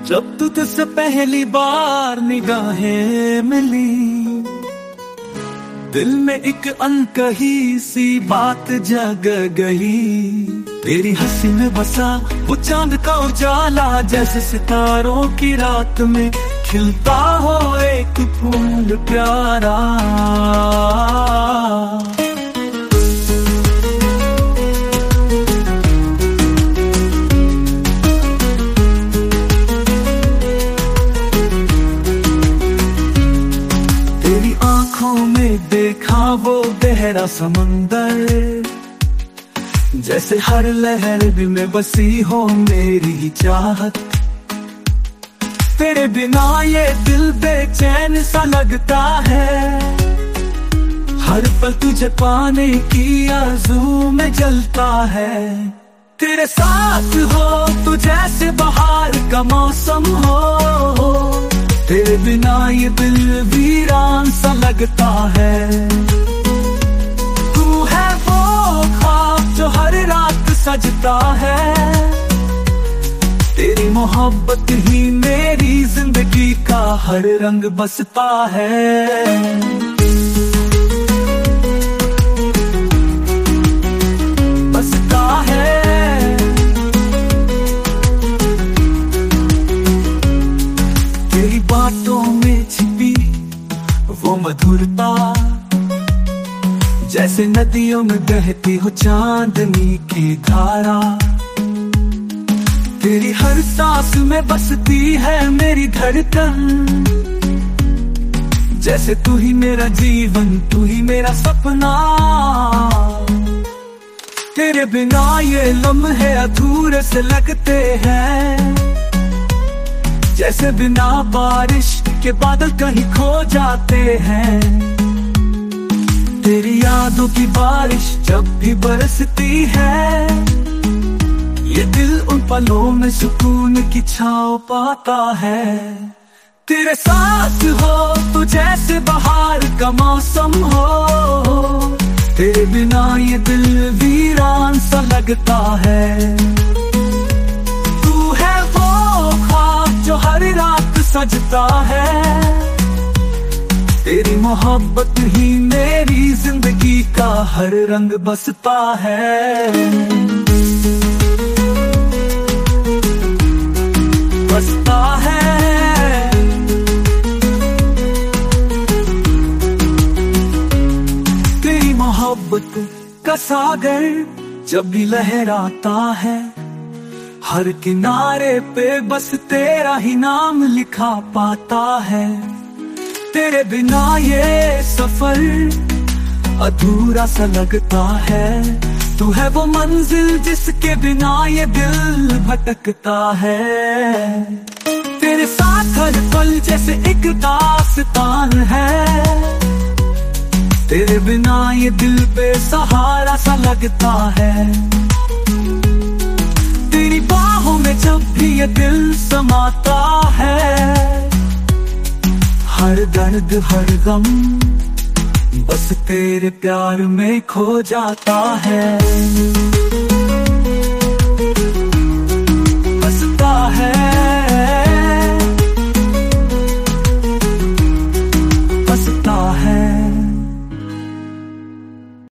जब तुझसे पहली बार निगाहें मिली, दिल में एक अनकही सी बात जग गई। तेरी हंसी में बसा वो चांद का उजाला, जैसे सितारों की रात में खिलता हो एक फूल प्यारा। तेरी आंखों में देखा वो गहरा समंदर, जैसे हर लहर भी में बसी हो मेरी ही चाहत। तेरे बिना ये दिल बेचैन सा लगता है, हर पल तुझे पाने की आरज़ू में जलता है। तेरे साथ हो तो जैसे बहार का मौसम हो, तेरे बिना ये दिल वीरान सा लगता है। तू है वो ख्वाब जो हर रात सजता है, तेरी मोहब्बत ही मेरी जिंदगी का हर रंग बसता है। बसता है। तेरी बातों में छिपी वो मधुरता, जैसे नदियों में बहती हो चांदनी की धारा। तेरी हर सांस में बसती है मेरी धड़कन, जैसे तू ही मेरा जीवन, तू ही मेरा सपना। तेरे बिना ये लम्हे अधूरे से लगते हैं, जैसे बिना बारिश के बादल कहीं खो जाते हैं। तेरी यादों की बारिश जब भी बरसती है, ये दिल उन पलों में सुकून की छाँव पाता है। तेरे साथ हो तो जैसे बहार का मौसम हो, तेरे बिना ये दिल वीरान सा लगता है। तू है वो ख्वाब जो हर रात सजता है, तेरी मोहब्बत ही मेरी जिंदगी का हर रंग बसता है। बसता है। तेरी मोहब्बत का सागर जब भी लहराता है, हर किनारे पे बस तेरा ही नाम लिखा पाता है। तेरे बिना ये सफर अधूरा सा लगता है, तू है वो मंजिल जिसके बिना ये दिल भटकता है। तेरे साथ हर पल जैसे एक दास्तान है, तेरे बिना ये दिल बेसहारा सा लगता है। तेरी बाहों में जब भी ये दिल समाता है, हर दर्द हर गम बस तेरे प्यार में खो जाता है। बसता है।